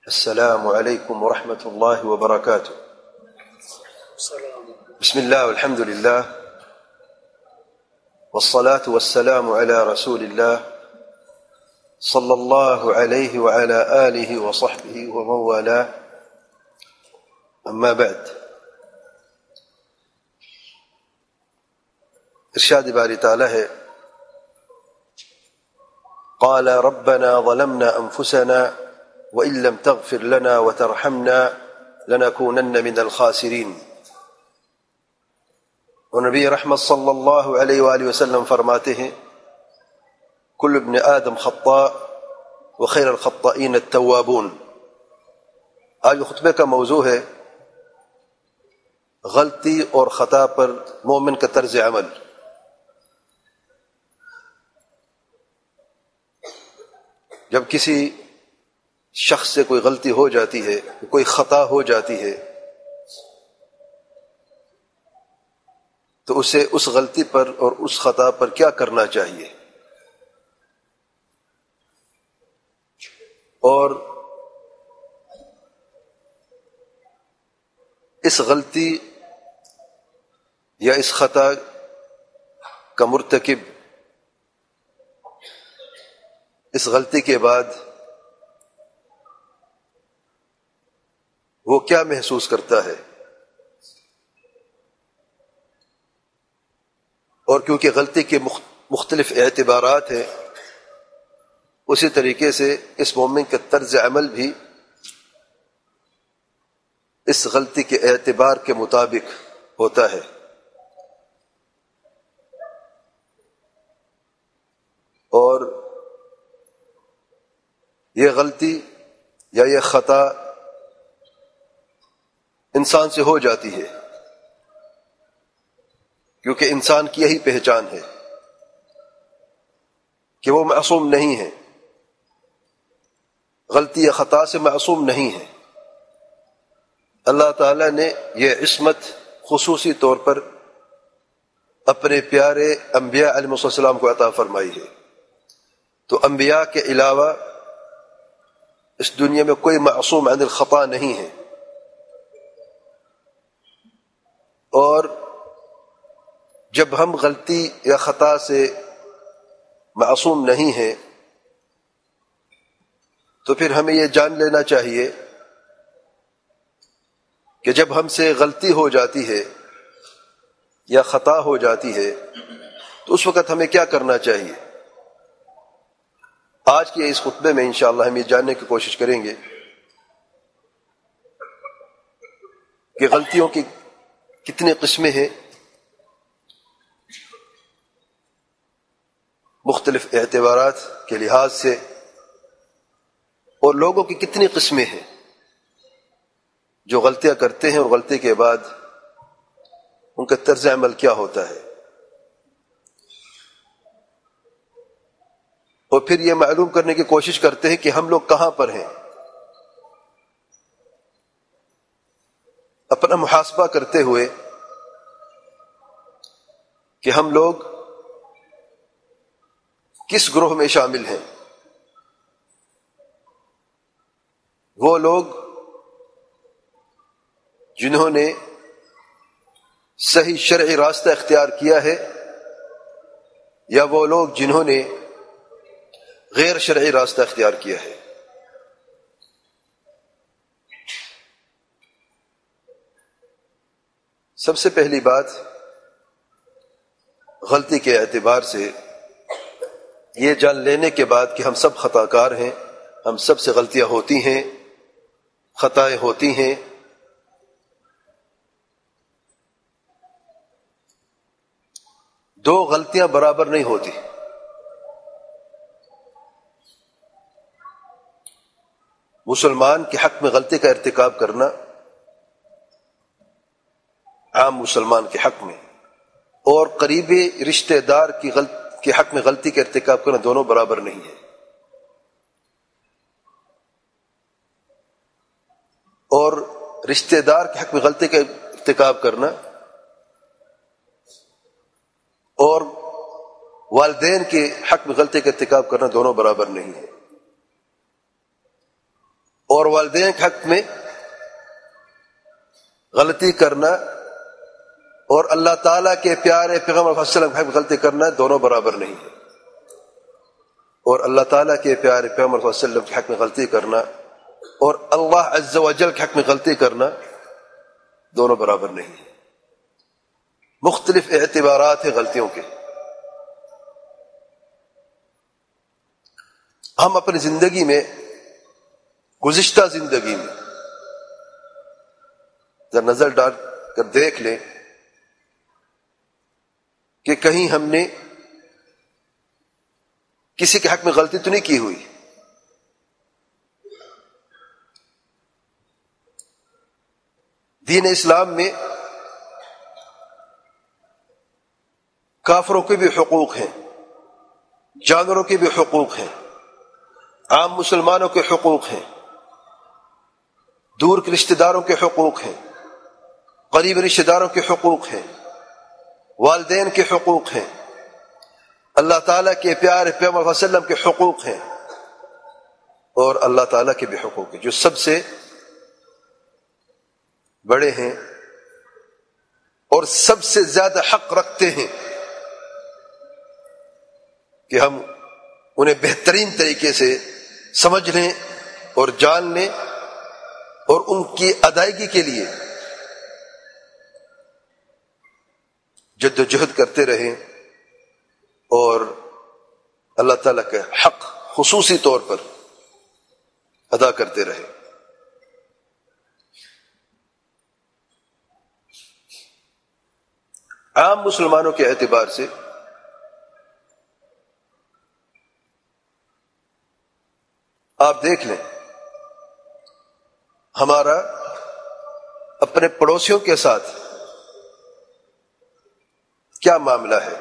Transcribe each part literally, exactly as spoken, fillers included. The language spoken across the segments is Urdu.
السلام عليكم ورحمة الله وبركاته. بسم الله والحمد لله والصلاة والسلام على رسول الله صلى الله عليه وعلى آله وصحبه ومن والاه. أما بعد، ارشاد باری تعالی ہے، قال ربنا ظلمنا أنفسنا وإن لم تغفر لنا وترحمنا لنكونن من الخاسرين. اور نبی رحمت صلی اللہ علیہ وآلہ وسلم فرماتے ہیں، کل ابن آدم خطاء وخیر الخطائین التوابون. آج خطبے کا موضوع ہے غلطی اور خطا پر مومن کا طرز عمل. جب کسی شخص سے کوئی غلطی ہو جاتی ہے، کوئی خطا ہو جاتی ہے، تو اسے اس غلطی پر اور اس خطا پر کیا کرنا چاہیے، اور اس غلطی یا اس خطا کا مرتکب اس غلطی کے بعد وہ کیا محسوس کرتا ہے. اور کیونکہ غلطی کے مختلف اعتبارات ہیں، اسی طریقے سے اس مومن کا طرز عمل بھی اس غلطی کے اعتبار کے مطابق ہوتا ہے. اور یہ غلطی یا یہ خطا انسان سے ہو جاتی ہے، کیونکہ انسان کی یہی پہچان ہے کہ وہ معصوم نہیں ہے، غلطی یا خطا سے معصوم نہیں ہے. اللہ تعالیٰ نے یہ عصمت خصوصی طور پر اپنے پیارے انبیاء علیہ السلام کو عطا فرمائی ہے. تو انبیاء کے علاوہ اس دنیا میں کوئی معصوم عن الخطا نہیں ہے. اور جب ہم غلطی یا خطا سے معصوم نہیں ہیں تو پھر ہمیں یہ جان لینا چاہیے کہ جب ہم سے غلطی ہو جاتی ہے یا خطا ہو جاتی ہے تو اس وقت ہمیں کیا کرنا چاہیے. آج کے اس خطبے میں انشاءاللہ ہم یہ جاننے کی کوشش کریں گے کہ غلطیوں کی کتنی قسمیں ہیں، مختلف اعتبارات کے لحاظ سے، اور لوگوں کی کتنی قسمیں ہیں جو غلطیاں کرتے ہیں اور غلطی کے بعد ان کا طرز عمل کیا ہوتا ہے. اور پھر یہ معلوم کرنے کی کوشش کرتے ہیں کہ ہم لوگ کہاں پر ہیں. اپنا محاسبہ کرتے ہوئے کہ ہم لوگ کس گروہ میں شامل ہیں. وہ لوگ جنہوں نے صحیح شرعی راستہ اختیار کیا ہے، یا وہ لوگ جنہوں نے غیر شرعی راستہ اختیار کیا ہے. سب سے پہلی بات، غلطی کے اعتبار سے یہ جان لینے کے بعد کہ ہم سب خطا کار ہیں، ہم سب سے غلطیاں ہوتی ہیں، خطائیں ہوتی ہیں. دو غلطیاں برابر نہیں ہوتی. مسلمان کے حق میں غلطی کا ارتکاب کرنا عام مسلمان کے حق میں، اور قریبی رشتہ دار کی غلط کے حق میں غلطی کا ارتکاب کرنا دونوں برابر نہیں ہے. اور رشتہ دار کے حق میں غلطی کا ارتکاب کرنا اور والدین کے حق میں غلطی کا ارتکاب کرنا دونوں برابر نہیں ہے. اور والدین کے حق میں غلطی کرنا اور اللہ تعالیٰ کے پیارے پیغمبر صلی اللہ علیہ وسلم کے حق میں غلطی کرنا دونوں برابر نہیں ہے. اور اللہ تعالیٰ کے پیارے پیغمبر صلی اللہ علیہ وسلم کے حق میں غلطی کرنا اور اللہ عز و جل کے حق میں غلطی کرنا دونوں برابر نہیں ہے. مختلف اعتبارات ہیں غلطیوں کے. ہم اپنی زندگی میں گزشتہ زندگی میں ذرا نظر ڈال کر دیکھ لیں کہ کہیں ہم نے کسی کے حق میں غلطی تو نہیں کی ہوئی. دین اسلام میں کافروں کے بھی حقوق ہیں، جانوروں کے بھی حقوق ہیں، عام مسلمانوں کے حقوق ہیں، دور کے رشتہ داروں کے حقوق ہیں، قریب رشتہ داروں کے حقوق ہیں، والدین کے حقوق ہیں، اللہ تعالیٰ کے پیارے پیغمبر صلی اللہ علیہ وسلم کے حقوق ہیں، اور اللہ تعالیٰ کے بھی حقوق ہیں جو سب سے بڑے ہیں اور سب سے زیادہ حق رکھتے ہیں کہ ہم انہیں بہترین طریقے سے سمجھ لیں اور جان لیں اور ان کی ادائیگی کے لیے جد و جہد کرتے رہیں اور اللہ تعالیٰ کا حق خصوصی طور پر ادا کرتے رہیں. عام مسلمانوں کے اعتبار سے آپ دیکھ لیں ہمارا اپنے پڑوسیوں کے ساتھ کیا معاملہ ہے،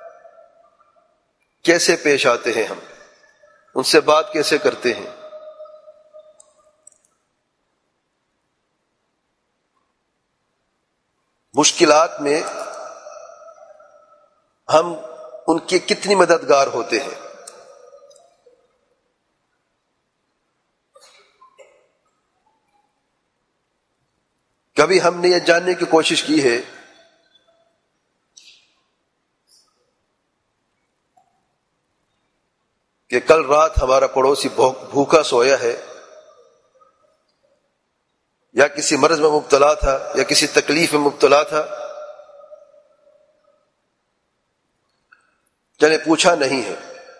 کیسے پیش آتے ہیں، ہم ان سے بات کیسے کرتے ہیں. مشکلات میں ہم ان کے کتنی مددگار ہوتے ہیں. کبھی ہم نے یہ جاننے کی کوشش کی ہے کہ کل رات ہمارا پڑوسی بھوکا سویا ہے یا کسی مرض میں مبتلا تھا یا کسی تکلیف میں مبتلا تھا، چلے پوچھا نہیں ہے،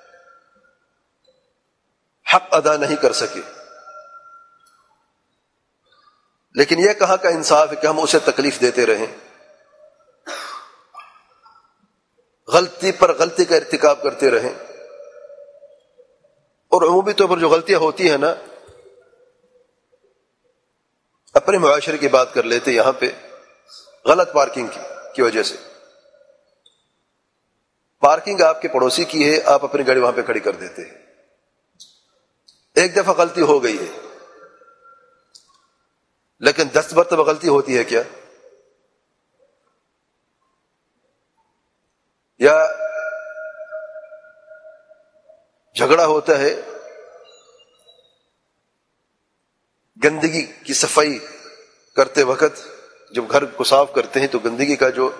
حق ادا نہیں کر سکے، لیکن یہ کہاں کا انصاف ہے کہ ہم اسے تکلیف دیتے رہیں، غلطی پر غلطی کا ارتکاب کرتے رہیں. اور عمومی طور پر جو غلطیاں ہوتی ہیں نا، اپنے معاشرے کی بات کر لیتے یہاں پہ غلط پارکنگ کی کی وجہ سے. پارکنگ آپ کے پڑوسی کی ہے، آپ اپنی گاڑی وہاں پہ کھڑی کر دیتے ہیں. ایک دفعہ غلطی ہو گئی ہے، لیکن دس مرتبہ غلطی ہوتی ہے کیا؟ یا جھگڑا ہوتا ہے گندگی کی صفائی کرتے وقت، جب گھر کو صاف کرتے ہیں تو گندگی کا جو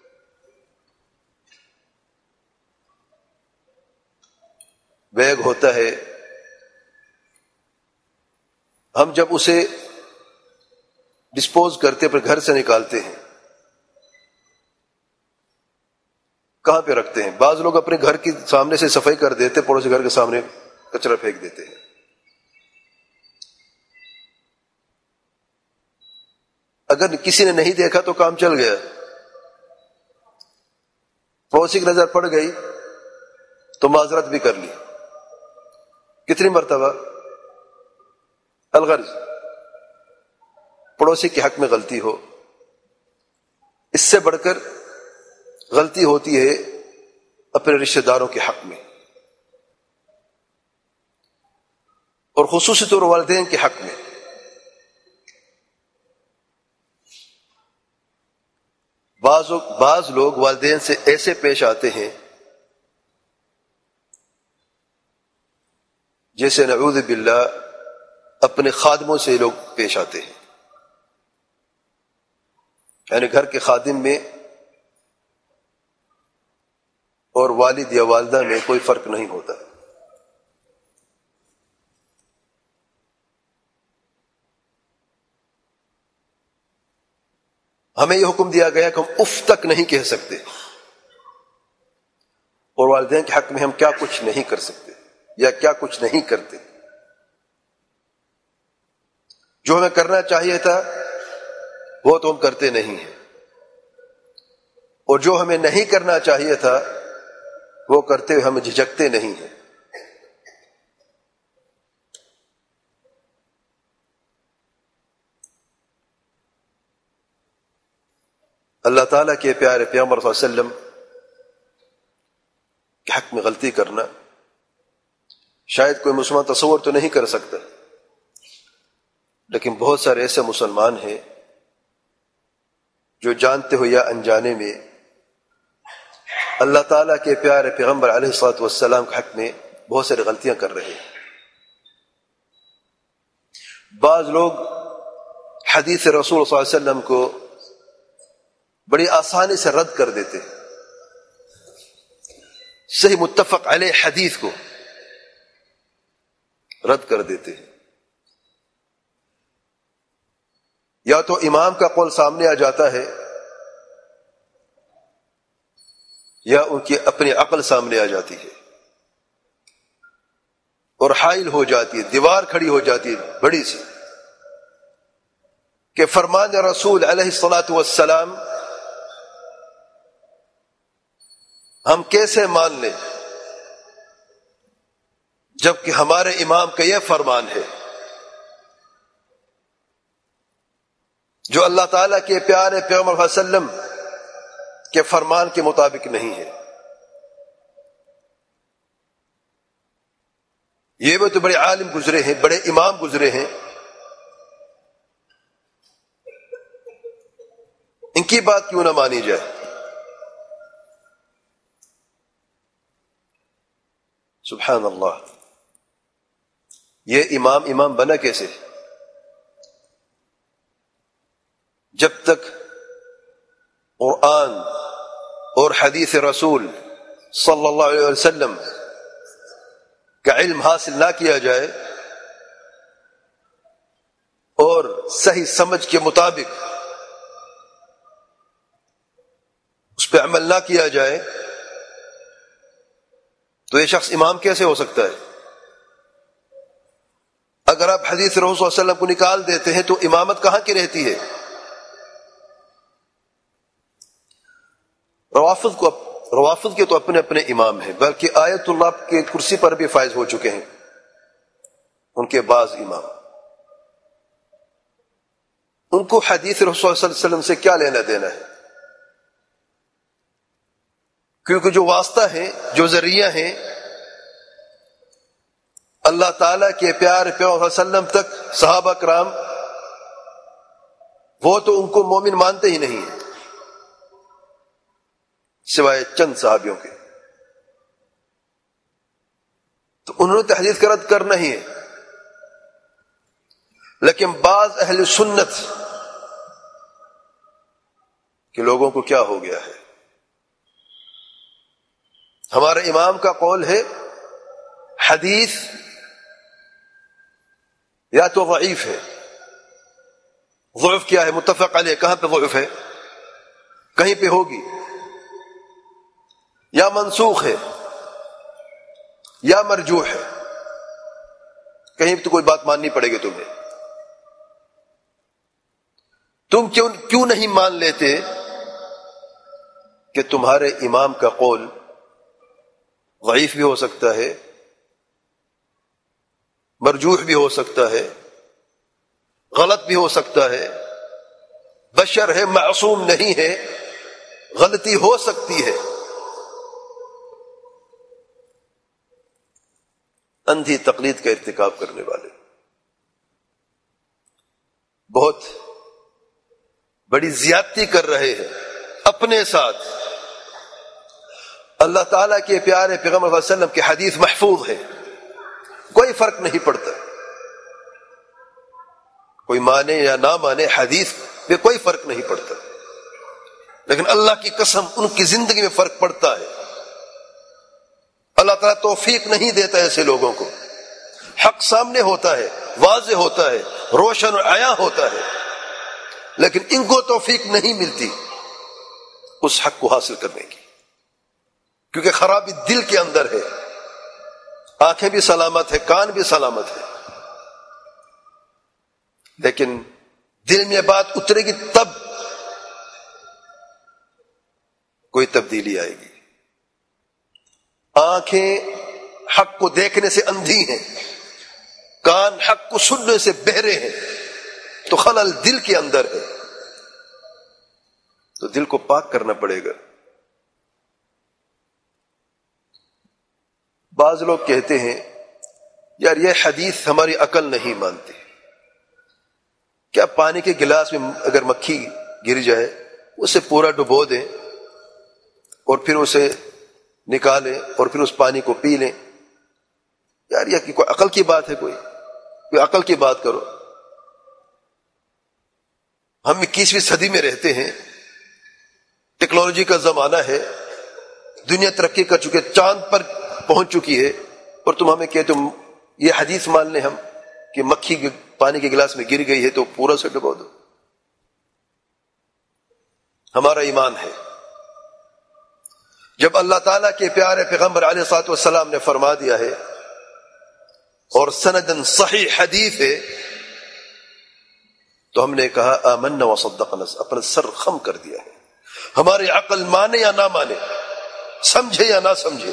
بیگ ہوتا ہے، ہم جب اسے ڈسپوز کرتے پر گھر سے نکالتے ہیں، کہاں پہ رکھتے ہیں؟ بعض لوگ اپنے گھر کے سامنے سے صفائی کر دیتے، پڑوسی گھر کے سامنے کچرا پھینک دیتے ہیں. اگر کسی نے نہیں دیکھا تو کام چل گیا، پڑوسی کی نظر پڑ گئی تو معذرت بھی کر لی. کتنی مرتبہ؟ الغرض پڑوسی کے حق میں غلطی ہو، اس سے بڑھ کر غلطی ہوتی ہے اپنے رشتہ داروں کے حق میں، اور خصوصی طور والدین کے حق میں. بعض بعض لوگ والدین سے ایسے پیش آتے ہیں جیسے نعوذ باللہ اپنے خادموں سے لوگ پیش آتے ہیں، یعنی گھر کے خادم میں اور والد یا والدہ میں کوئی فرق نہیں ہوتا۔ ہمیں یہ حکم دیا گیا کہ ہم اف تک نہیں کہہ سکتے، اور والدین کے حق میں ہم کیا کچھ نہیں کر سکتے یا کیا کچھ نہیں کرتے۔ جو ہمیں کرنا چاہیے تھا وہ تو ہم کرتے نہیں ہیں، اور جو ہمیں نہیں کرنا چاہیے تھا وہ کرتے ہوئے ہم جھجکتے نہیں ہیں۔ اللہ تعالیٰ کے پیارے پیغمبر صلی اللہ علیہ وسلم کے حق میں غلطی کرنا شاید کوئی مسلمان تصور تو نہیں کر سکتا، لیکن بہت سارے ایسے مسلمان ہیں جو جانتے ہو یا انجانے میں اللہ تعالیٰ کے پیارے پیغمبر علیہ الصلوۃ والسلام کے حق میں بہت ساری غلطیاں کر رہے ہیں۔ بعض لوگ حدیث رسول صلی اللہ علیہ وسلم کو بڑی آسانی سے رد کر دیتے، صحیح متفق علیہ حدیث کو رد کر دیتے ہیں۔ یا تو امام کا قول سامنے آ جاتا ہے یا ان کی اپنی عقل سامنے آ جاتی ہے اور حائل ہو جاتی ہے، دیوار کھڑی ہو جاتی ہے بڑی سی کہ فرمان رسول علیہ الصلوۃ والسلام ہم کیسے مان لیں جبکہ ہمارے امام کا یہ فرمان ہے جو اللہ تعالیٰ کے پیارے پیغمبر صلی اللہ علیہ وسلم کے فرمان کے مطابق نہیں ہے۔ یہ بھی تو بڑے عالم گزرے ہیں، بڑے امام گزرے ہیں، ان کی بات کیوں نہ مانی جائے؟ سبحان اللہ، یہ امام امام بنا کیسے؟ جب تک قرآن اور حدیث رسول صلی اللہ علیہ وسلم کا علم حاصل نہ کیا جائے اور صحیح سمجھ کے مطابق اس پہ عمل نہ کیا جائے تو یہ شخص امام کیسے ہو سکتا ہے؟ اگر آپ حدیث رسول صلی اللہ علیہ وسلم کو نکال دیتے ہیں تو امامت کہاں کی رہتی ہے؟ روافض کو روافض کے تو اپنے اپنے امام ہیں، بلکہ آیت اللہ کے کرسی پر بھی فائز ہو چکے ہیں ان کے بعض امام۔ ان کو حدیث رسول صلی اللہ علیہ وسلم سے کیا لینا دینا ہے؟ کیونکہ جو واسطہ ہیں، جو ذریعہ ہیں اللہ تعالیٰ کے پیارے پیغمبر صلی اللہ علیہ وسلم تک، صحابہ کرام، وہ تو ان کو مومن مانتے ہی نہیں ہیں سوائے چند صحابیوں کے، تو انہوں نے حدیث کا رد کرنا ہی ہے۔ لیکن بعض اہل سنت کے لوگوں کو کیا ہو گیا ہے؟ ہمارے امام کا قول ہے حدیث یا تو ضعیف ہے۔ ضعف کیا ہے؟ متفق علیہ، کہاں پہ ضعف ہے؟ کہیں پہ ہوگی، یا منسوخ ہے یا مرجوح ہے، کہیں تو کوئی بات ماننی پڑے گی تمہیں۔ تم کیوں کیوں نہیں مان لیتے کہ تمہارے امام کا قول ضعیف بھی ہو سکتا ہے، مرجوح بھی ہو سکتا ہے، غلط بھی ہو سکتا ہے، بشر ہے، معصوم نہیں ہے، غلطی ہو سکتی ہے۔ اندھی تقلید کا ارتکاب کرنے والے بہت بڑی زیادتی کر رہے ہیں اپنے ساتھ۔ اللہ تعالیٰ کے پیارے پیغمبر صلی اللہ علیہ وسلم کی حدیث محفوظ ہے، کوئی فرق نہیں پڑتا، کوئی مانے یا نہ مانے، حدیث پہ کوئی فرق نہیں پڑتا، لیکن اللہ کی قسم ان کی زندگی میں فرق پڑتا ہے۔ اللہ تعالیٰ توفیق نہیں دیتا ایسے لوگوں کو۔ حق سامنے ہوتا ہے، واضح ہوتا ہے، روشن اور عیاں ہوتا ہے، لیکن ان کو توفیق نہیں ملتی اس حق کو حاصل کرنے کی، کیونکہ خرابی دل کے اندر ہے۔ آنکھیں بھی سلامت ہے، کان بھی سلامت ہے، لیکن دل میں بات اترے گی تب کوئی تبدیلی آئے گی۔ آنکھیں حق کو دیکھنے سے اندھی ہیں، کان حق کو سننے سے بہرے ہیں، تو خلل دل کے اندر ہے، تو دل کو پاک کرنا پڑے گا۔ بعض لوگ کہتے ہیں یار یہ حدیث ہماری عقل نہیں مانتی، کیا پانی کے گلاس میں اگر مکھی گر جائے اسے پورا ڈبو دیں اور پھر اسے نکالیں اور پھر اس پانی کو پی لیں؟ یار یہ کوئی عقل کی بات ہے؟ کوئی کوئی عقل کی بات کرو۔ ہم اکیسویں صدی میں رہتے ہیں، ٹیکنالوجی کا زمانہ ہے، دنیا ترقی کر چکی ہے، چاند پر پہنچ چکی ہے، اور تم ہمیں کہتے تم یہ حدیث مان لیں ہم کہ مکھی پانی کے گلاس میں گر گئی ہے تو پورا سے ڈبو دو۔ ہمارا ایمان ہے، جب اللہ تعالیٰ کے پیارے پیغمبر علیہ الصلوۃ والسلام نے فرما دیا ہے اور سندن صحیح حدیث ہے، تو ہم نے کہا آمنا وصدقنا، اپنا سر خم کر دیا ہے۔ ہماری عقل مانے یا نہ مانے، سمجھے یا نہ سمجھے،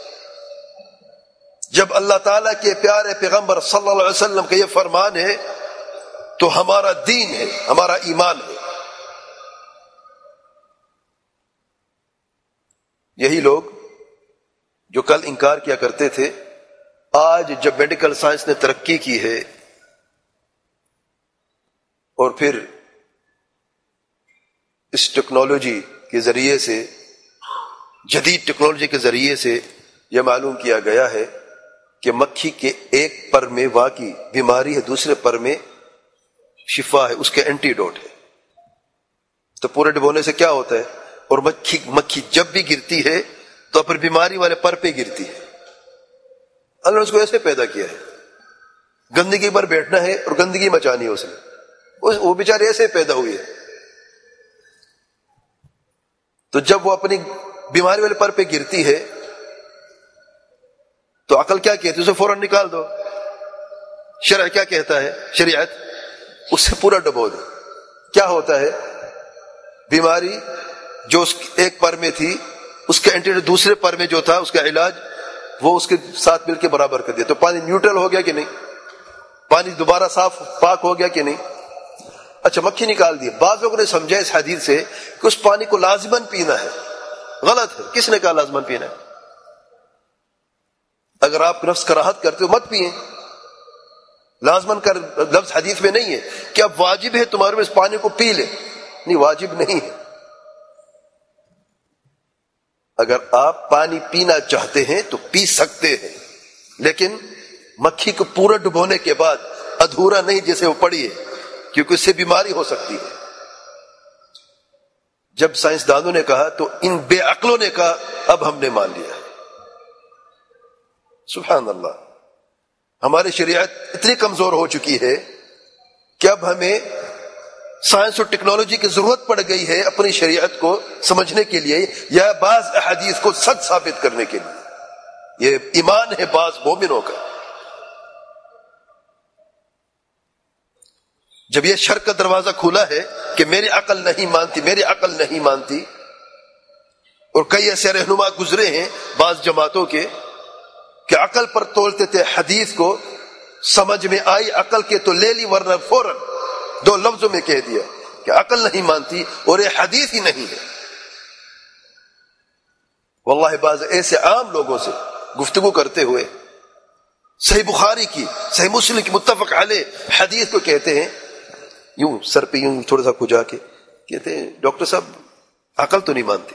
جب اللہ تعالیٰ کے پیارے پیغمبر صلی اللہ علیہ وسلم کا یہ فرمان ہے تو ہمارا دین ہے، ہمارا ایمان ہے۔ یہی لوگ جو کل انکار کیا کرتے تھے، آج جب میڈیکل سائنس نے ترقی کی ہے اور پھر اس ٹیکنالوجی کے ذریعے سے، جدید ٹیکنالوجی کے ذریعے سے یہ معلوم کیا گیا ہے کہ مکھی کے ایک پر میں واقعی بیماری ہے، دوسرے پر میں شفا ہے، اس کے اینٹی ڈوٹ ہے، تو پورے ڈبونے سے کیا ہوتا ہے؟ اور مکھی مکھی جب بھی گرتی ہے تو پھر بیماری والے پر پہ گرتی ہے۔ اللہ نے اس کو ایسے پیدا کیا ہے، گندگی پر بیٹھنا ہے اور گندگی مچانی ہے اس نے، وہ بیچارے ایسے پیدا ہوئی ہے، تو جب وہ اپنی بیماری والے پر پہ گرتی ہے تو عقل کیا کہتی ہے؟ اسے فوراً نکال دو۔ شرع کیا کہتا ہے؟ شریعت اسے پورا ڈبو دو۔ کیا ہوتا ہے؟ بیماری جو اس ایک پر میں تھی، اس کا اینٹی دوسرے پر میں جو تھا، اس کا علاج وہ اس کے ساتھ مل کے برابر کر دیا، تو پانی نیوٹرل ہو گیا کہ نہیں؟ پانی دوبارہ صاف پاک ہو گیا کہ نہیں؟ اچھا مکھی نکال دی۔ بعض لوگوں نے سمجھا اس حدیث سے کہ اس پانی کو لازماً پینا ہے، غلط ہے۔ کس نے کہا لازماً پینا ہے؟ اگر آپ نفس کراہت کرتے ہو مت پیئیں، لازماً کا لفظ حدیث میں نہیں ہے کہ اب واجب ہے تمہارے میں اس پانی کو پی لے، نہیں، واجب نہیں ہے۔ اگر آپ پانی پینا چاہتے ہیں تو پی سکتے ہیں، لیکن مکھی کو پورا ڈبونے کے بعد ادھورا نہیں جیسے وہ پڑی ہے، کیونکہ اس سے بیماری ہو سکتی ہے۔ جب سائنسدانوں نے کہا تو ان بے عقلوں نے کہا اب ہم نے مان لیا ہے۔ سبحان اللہ، ہماری شریعت اتنی کمزور ہو چکی ہے کہ اب ہمیں سائنس اور ٹیکنالوجی کی ضرورت پڑ گئی ہے اپنی شریعت کو سمجھنے کے لیے یا بعض احادیث کو سچ ثابت کرنے کے لیے۔ یہ ایمان ہے بعض مومنوں کا۔ جب یہ شر کا دروازہ کھلا ہے کہ میری عقل نہیں مانتی، میری عقل نہیں مانتی، اور کئی ایسے رہنما گزرے ہیں بعض جماعتوں کے کہ عقل پر تولتے تھے حدیث کو، سمجھ میں آئی عقل کے تو لے لی، ورنہ فوراً دو لفظوں میں کہہ دیا کہ عقل نہیں مانتی اور یہ حدیث ہی نہیں ہے۔ واللہ بعض ایسے عام لوگوں سے گفتگو کرتے ہوئے صحیح بخاری کی، صحیح مسلم کی متفق علیہ حدیث کو کہتے ہیں، یوں سر پہ یوں تھوڑا سا کھجا کے کہتے ہیں ڈاکٹر صاحب عقل تو نہیں مانتی۔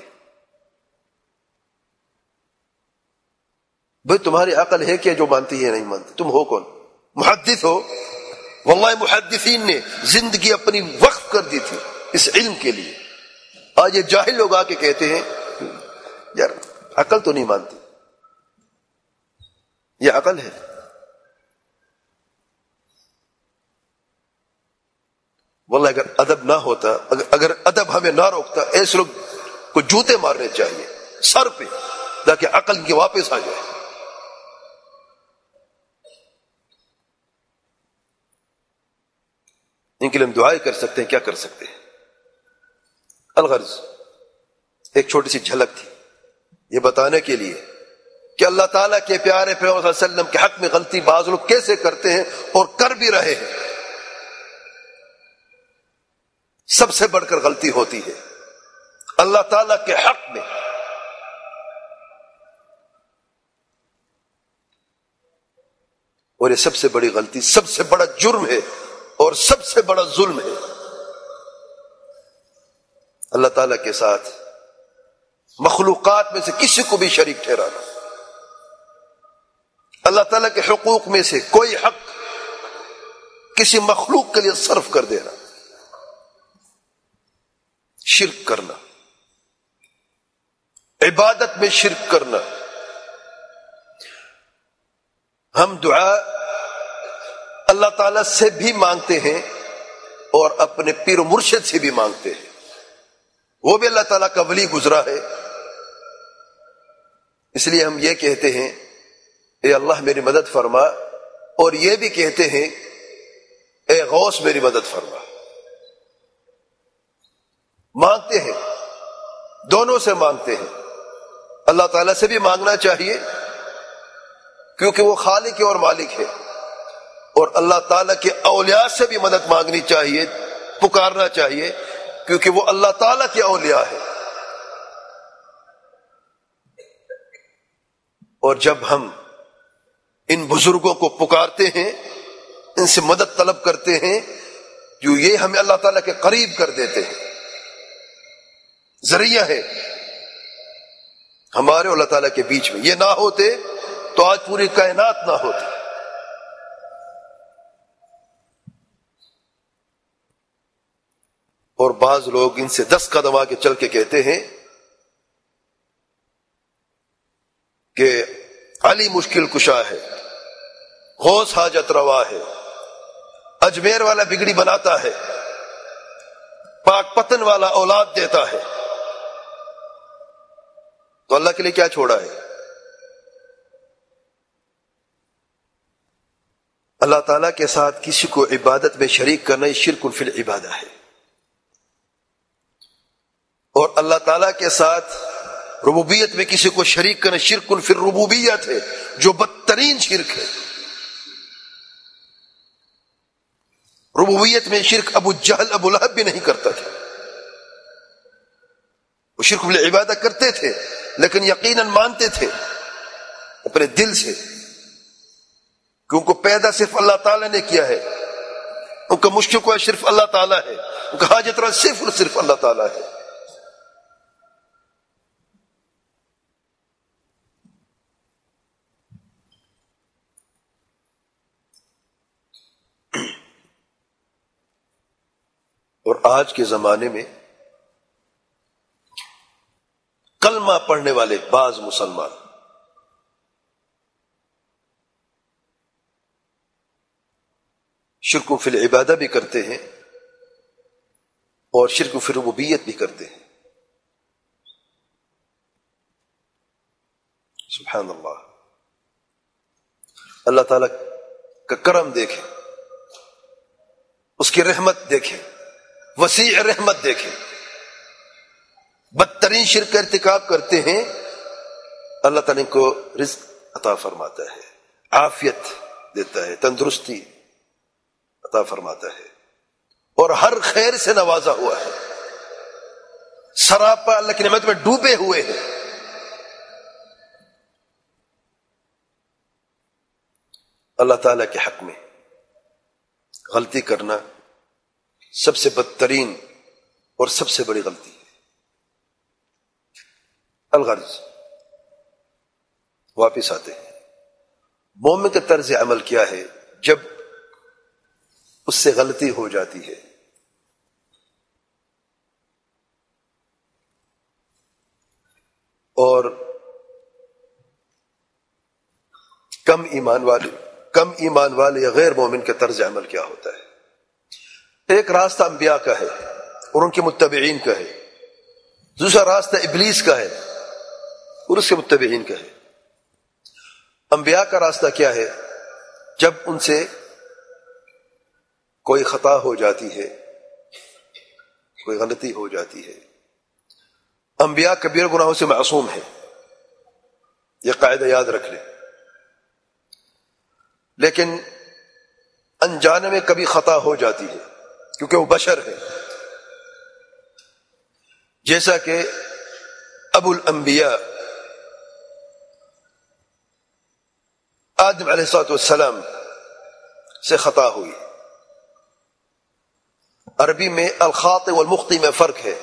بھئی تمہاری عقل ہے کہ جو مانتی ہے نہیں مانتی؟ تم ہو کون؟ محدث ہو؟ واللہ محدثین نے زندگی اپنی وقف کر دی تھی اس علم کے لیے. آج یہ جاہل لوگ آ کے کہتے ہیں یار عقل تو نہیں مانتی. یہ عقل ہے؟ واللہ اگر ادب نہ ہوتا، اگر اگر ادب ہمیں نہ روکتا، ایسے لوگ کو جوتے مارنے چاہیے سر پہ تاکہ عقل کی واپس آ جائے. ان کے لیے ہم دعائیں کر سکتے ہیں، کیا کر سکتے ہیں. الغرض ایک چھوٹی سی جھلک تھی یہ بتانے کے لیے کہ اللہ تعالیٰ کے پیارے پیغمبر صلی اللہ علیہ وسلم کے حق میں غلطی بعض لوگ کیسے کرتے ہیں اور کر بھی رہے ہیں. سب سے بڑھ کر غلطی ہوتی ہے اللہ تعالیٰ کے حق میں. اور یہ سب سے بڑی غلطی، سب سے بڑا جرم ہے اور سب سے بڑا ظلم ہے. اللہ تعالیٰ کے ساتھ مخلوقات میں سے کسی کو بھی شریک ٹھہرانا، اللہ تعالیٰ کے حقوق میں سے کوئی حق کسی مخلوق کے لیے صرف کر دینا، شرک کرنا، عبادت میں شرک کرنا. ہم دعا اللہ تعالیٰ سے بھی مانگتے ہیں اور اپنے پیر و مرشد سے بھی مانگتے ہیں. وہ بھی اللہ تعالیٰ کا ولی گزرا ہے، اس لیے ہم یہ کہتے ہیں اے اللہ میری مدد فرما، اور یہ بھی کہتے ہیں اے غوث میری مدد فرما. مانگتے ہیں، دونوں سے مانگتے ہیں. اللہ تعالیٰ سے بھی مانگنا چاہیے کیونکہ وہ خالق اور مالک ہے، اور اللہ تعالیٰ کے اولیاء سے بھی مدد مانگنی چاہیے، پکارنا چاہیے کیونکہ وہ اللہ تعالیٰ کے اولیاء ہے. اور جب ہم ان بزرگوں کو پکارتے ہیں، ان سے مدد طلب کرتے ہیں، جو یہ ہمیں اللہ تعالیٰ کے قریب کر دیتے ہیں، ذریعہ ہے ہمارے اور اللہ تعالیٰ کے بیچ میں. یہ نہ ہوتے تو آج پوری کائنات نہ ہوتی. اور بعض لوگ ان سے دس قدم آگے چل کے کہتے ہیں کہ علی مشکل کشا ہے، غوث حاجت روا ہے، اجمیر والا بگڑی بناتا ہے، پاک پتن والا اولاد دیتا ہے. تو اللہ کے لیے کیا چھوڑا ہے؟ اللہ تعالیٰ کے ساتھ کسی کو عبادت میں شریک کرنا یہ شرک فی العبادہ ہے. اور اللہ تعالیٰ کے ساتھ ربوبیت میں کسی کو شریک کرنا شرک فی الربوبیت ہے، جو بدترین شرک ہے. ربوبیت میں شرک ابو جہل ابو لہب بھی نہیں کرتا تھا. وہ شرک فی العبادہ کرتے تھے لیکن یقیناً مانتے تھے اپنے دل سے کہ ان کو پیدا صرف اللہ تعالیٰ نے کیا ہے، ان کا مشکل کو صرف اللہ تعالیٰ ہے، ان کا حاجت روا صرف اور صرف اللہ تعالیٰ ہے. اور آج کے زمانے میں کلمہ پڑھنے والے بعض مسلمان شرک فی العبادہ بھی کرتے ہیں اور شرک فی الربوبیت بھی کرتے ہیں. سبحان اللہ. اللہ تعالی کا کرم دیکھیں، اس کی رحمت دیکھیں، وسیع رحمت دیکھیں. بدترین شرک کا ارتکاب کرتے ہیں، اللہ تعالیٰ کو رزق عطا فرماتا ہے، عافیت دیتا ہے، تندرستی عطا فرماتا ہے اور ہر خیر سے نوازا ہوا ہے. سراپا اللہ کی نعمت میں ڈوبے ہوئے ہیں. اللہ تعالیٰ کے حق میں غلطی کرنا سب سے بدترین اور سب سے بڑی غلطی ہے. الغرض واپس آتے ہیں. مومن کا طرز عمل کیا ہے؟ جب اس سے غلطی ہو جاتی ہے. اور کم ایمان والے کم ایمان والے یا غیر مومن کے طرز عمل کیا ہوتا ہے؟ ایک راستہ انبیاء کا ہے اور ان کے متبعین کا ہے، دوسرا راستہ ابلیس کا ہے اور اس کے متبعین کا ہے. انبیاء کا راستہ کیا ہے؟ جب ان سے کوئی خطا ہو جاتی ہے، کوئی غلطی ہو جاتی ہے. انبیاء کبیر گناہوں سے معصوم ہیں، یہ قاعدہ یاد رکھ لیں، لیکن انجانے میں کبھی خطا ہو جاتی ہے کیونکہ وہ بشر ہے. جیسا کہ ابو الانبیاء آدم علیہ الصلوۃ والسلام سے خطا ہوئی. عربی میں الخاطئ والمخطئ میں فرق ہے.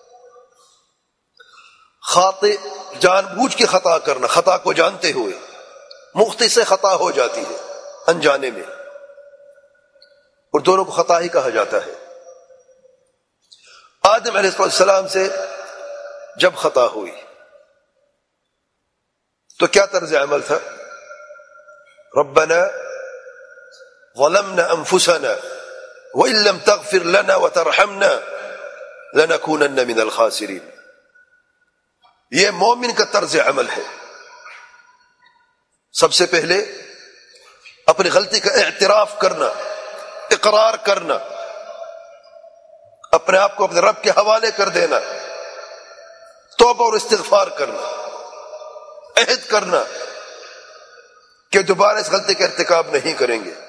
خاطئ جان بوجھ کے خطا کرنا، خطا کو جانتے ہوئے. مخطئ سے خطا ہو جاتی ہے انجانے میں، اور دونوں کو خطا ہی کہا جاتا ہے. آدم علیہ السلام سے جب خطا ہوئی تو کیا طرز عمل تھا؟ ربنا ظلمنا انفسنا وان لم تغفر لنا وترحمنا لنكونن من الخاسرین. یہ مومن کا طرز عمل ہے. سب سے پہلے اپنی غلطی کا اعتراف کرنا، اقرار کرنا، اپنے آپ کو اپنے رب کے حوالے کر دینا، توبہ اور استغفار کرنا، عہد کرنا کہ دوبارہ اس غلطی کا ارتکاب نہیں کریں گے،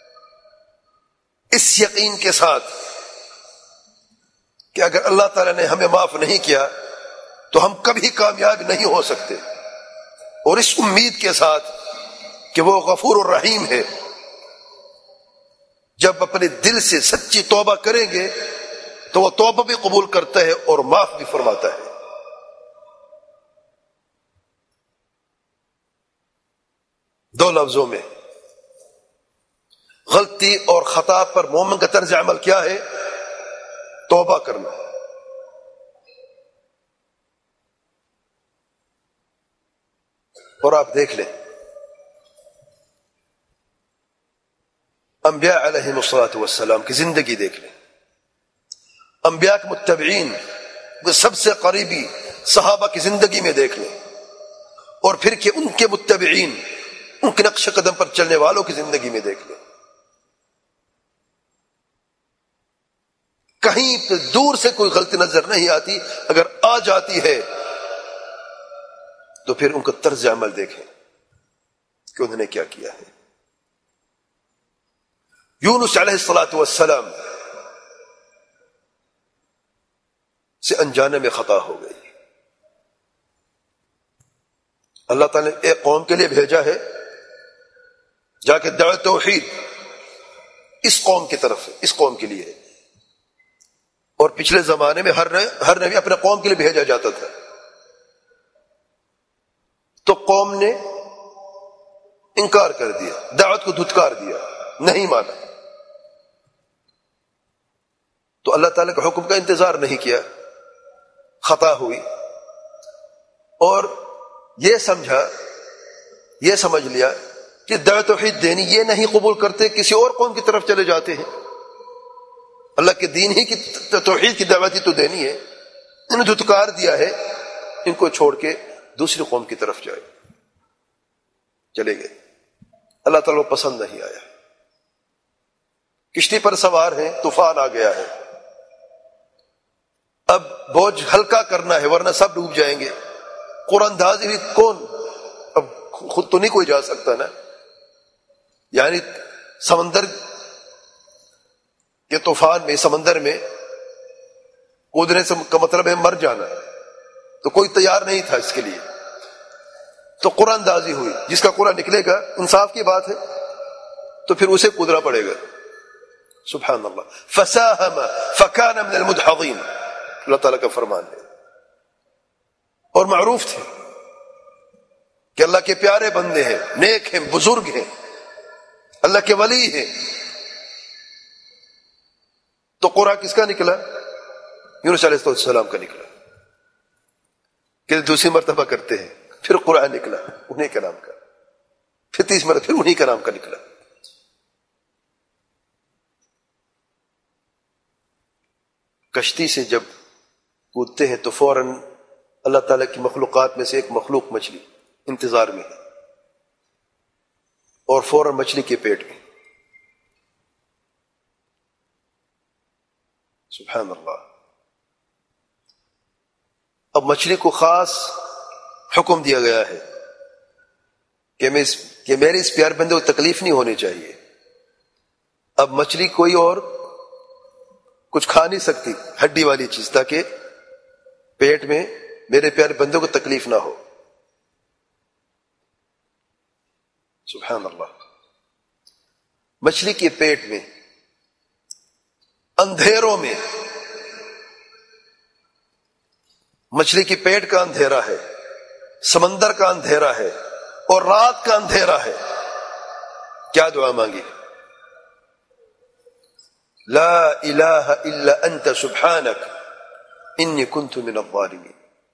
اس یقین کے ساتھ کہ اگر اللہ تعالی نے ہمیں معاف نہیں کیا تو ہم کبھی کامیاب نہیں ہو سکتے، اور اس امید کے ساتھ کہ وہ غفور الرحیم ہے. جب اپنے دل سے سچی توبہ کریں گے تو وہ توبہ بھی قبول کرتا ہے اور معاف بھی فرماتا ہے. دو لفظوں میں غلطی اور خطا پر مومن کا طرز عمل کیا ہے؟ توبہ کرنا. اور آپ دیکھ لیں انبیاء علیہم الصلوۃ والسلام کی زندگی دیکھ لیں. انبیاء کے متبعین سب سے قریبی صحابہ کی زندگی میں دیکھ لیں، اور پھر کہ ان کے متبعین، ان کے نقش قدم پر چلنے والوں کی زندگی میں دیکھ لیں. کہیں پہ دور سے کوئی غلطی نظر نہیں آتی، اگر آ جاتی ہے تو پھر ان کا طرز عمل دیکھیں کہ انہوں نے کیا کیا ہے. یونس علیہ الصلوۃ والسلام سے انجانے میں خطا ہو گئی. اللہ تعالیٰ نے ایک قوم کے لیے بھیجا ہے، جا کے دعوت توحید اس قوم کی طرف، اس قوم کے لیے ہے. اور پچھلے زمانے میں ہر ہر نبی اپنے قوم کے لیے بھیجا جاتا تھا. تو قوم نے انکار کر دیا، دعوت کو دھتکار دیا، نہیں مانا. تو اللہ تعالیٰ کے حکم کا انتظار نہیں کیا، خطا ہوئی، اور یہ سمجھا یہ سمجھ لیا کہ دعوت توحید دینی یہ نہیں قبول کرتے، کسی اور قوم کی طرف چلے جاتے ہیں. اللہ کے دین ہی کی توحید کی دعوت ہی تو دینی ہے. انہوں نے دھتکار دیا ہے، ان کو چھوڑ کے دوسری قوم کی طرف جائے، چلے گئے. اللہ تعالیٰ کو پسند نہیں آیا. کشتی پر سوار ہیں، طوفان آ گیا ہے، اب بوجھ ہلکا کرنا ہے ورنہ سب ڈوب جائیں گے. قرآن اندازی بھی کون، اب خود تو نہیں کوئی جا سکتا نا. یعنی سمندر کے طوفان میں، سمندر میں کودنے سے کا مطلب ہے مر جانا، تو کوئی تیار نہیں تھا اس کے لیے. تو قرآن اندازی ہوئی، جس کا قرآن نکلے گا انصاف کی بات ہے تو پھر اسے کودنا پڑے گا. سبحان اللہ. فساہم فکان من المدحضین، اللہ تعالیٰ کا فرمان ہے. اور معروف تھے کہ اللہ کے پیارے بندے ہیں، نیک ہیں، بزرگ ہیں، اللہ کے ولی ہیں، تو قرآن کس کا نکلا؟ یونس علیہ السلام کا نکلا کہ دوسری مرتبہ کرتے ہیں، پھر قرآن نکلا انہیں کا نام کا، پھر تیس مرتبہ پھر انہیں کا نام کا نکلا۔ کشتی سے جب کودتے ہیں تو فوراً اللہ تعالیٰ کی مخلوقات میں سے ایک مخلوق مچھلی انتظار میں ہے، اور فوراً مچھلی کے پیٹ میں، سبحان اللہ۔ اب مچھلی کو خاص حکم دیا گیا ہے کہ میں اس کہ میرے اس پیار بندے کو تکلیف نہیں ہونی چاہیے۔ اب مچھلی کوئی اور کچھ کھا نہیں سکتی ہڈی والی چیز، تاکہ پیٹ میں میرے پیارے بندوں کو تکلیف نہ ہو، سبحان اللہ۔ مچھلی کے پیٹ میں اندھیروں میں، مچھلی کے پیٹ کا اندھیرا ہے، سمندر کا اندھیرا ہے، اور رات کا اندھیرا ہے، کیا دعا مانگی؟ لا الہ الا انت سبحانک انی کنت من الظالمین،